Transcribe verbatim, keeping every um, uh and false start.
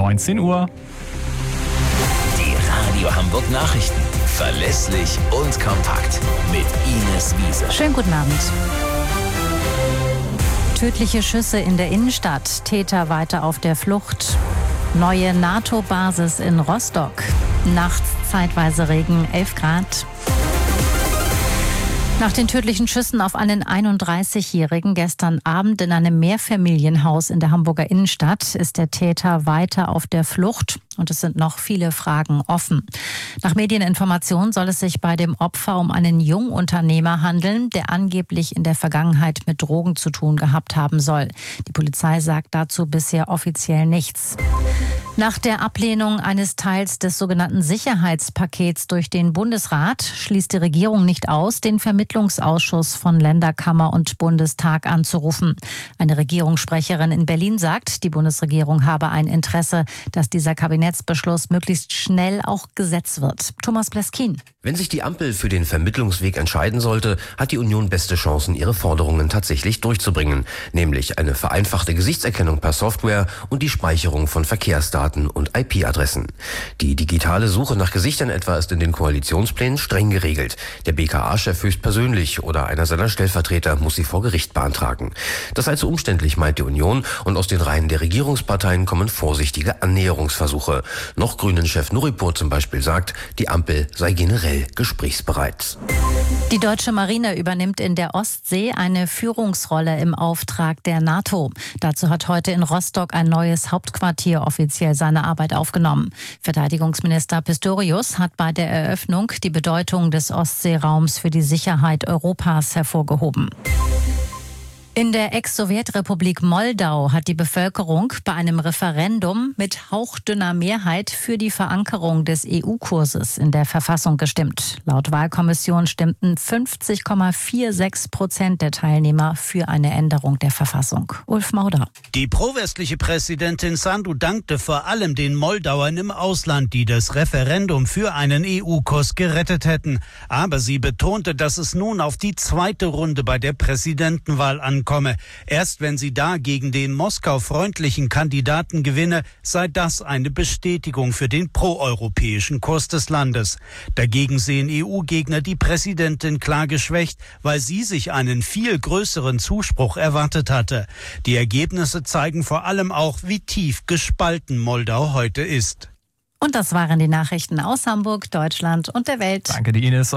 neunzehn Uhr. Die Radio Hamburg Nachrichten. Verlässlich und kompakt. Mit Ines Wiese. Schönen guten Abend. Tödliche Schüsse in der Innenstadt. Täter weiter auf der Flucht. Neue NATO-Basis in Rostock. Nachts zeitweise Regen, elf Grad. Nach den tödlichen Schüssen auf einen einunddreißigjährigen gestern Abend in einem Mehrfamilienhaus in der Hamburger Innenstadt ist der Täter weiter auf der Flucht und es sind noch viele Fragen offen. Nach Medieninformationen soll es sich bei dem Opfer um einen Jungunternehmer handeln, der angeblich in der Vergangenheit mit Drogen zu tun gehabt haben soll. Die Polizei sagt dazu bisher offiziell nichts. Nach der Ablehnung eines Teils des sogenannten Sicherheitspakets durch den Bundesrat schließt die Regierung nicht aus, den Vermittlungsausschuss von Länderkammer und Bundestag anzurufen. Eine Regierungssprecherin in Berlin sagt, die Bundesregierung habe ein Interesse, dass dieser Kabinettsbeschluss möglichst schnell auch Gesetz wird. Thomas Bleskin. Wenn sich die Ampel für den Vermittlungsweg entscheiden sollte, hat die Union beste Chancen, ihre Forderungen tatsächlich durchzubringen. Nämlich eine vereinfachte Gesichtserkennung per Software und die Speicherung von Verkehrsdaten und I P-Adressen. Die digitale Suche nach Gesichtern etwa ist in den Koalitionsplänen streng geregelt. Der B K A-Chef höchstpersönlich oder einer seiner Stellvertreter muss sie vor Gericht beantragen. Das sei zu umständlich, meint die Union, und aus den Reihen der Regierungsparteien kommen vorsichtige Annäherungsversuche. Noch Grünen-Chef Nuripur zum Beispiel sagt, die Ampel sei generell gesprächsbereit. Die deutsche Marine übernimmt in der Ostsee eine Führungsrolle im Auftrag der NATO. Dazu hat heute in Rostock ein neues Hauptquartier offiziell seine Arbeit aufgenommen. Verteidigungsminister Pistorius hat bei der Eröffnung die Bedeutung des Ostseeraums für die Sicherheit Europas hervorgehoben. In der Ex-Sowjetrepublik Moldau hat die Bevölkerung bei einem Referendum mit hauchdünner Mehrheit für die Verankerung des E U-Kurses in der Verfassung gestimmt. Laut Wahlkommission stimmten fünfzig Komma sechsundvierzig Prozent der Teilnehmer für eine Änderung der Verfassung. Ulf Mauder. Die pro-westliche Präsidentin Sandu dankte vor allem den Moldauern im Ausland, die das Referendum für einen E U-Kurs gerettet hätten. Aber sie betonte, dass es nun auf die zweite Runde bei der Präsidentenwahl ankommt. Komme. Erst wenn sie da gegen den Moskau-freundlichen Kandidaten gewinne, sei das eine Bestätigung für den proeuropäischen Kurs des Landes. Dagegen sehen E U-Gegner die Präsidentin klar geschwächt, weil sie sich einen viel größeren Zuspruch erwartet hatte. Die Ergebnisse zeigen vor allem auch, wie tief gespalten Moldau heute ist. Und das waren die Nachrichten aus Hamburg, Deutschland und der Welt. Danke, die Ines.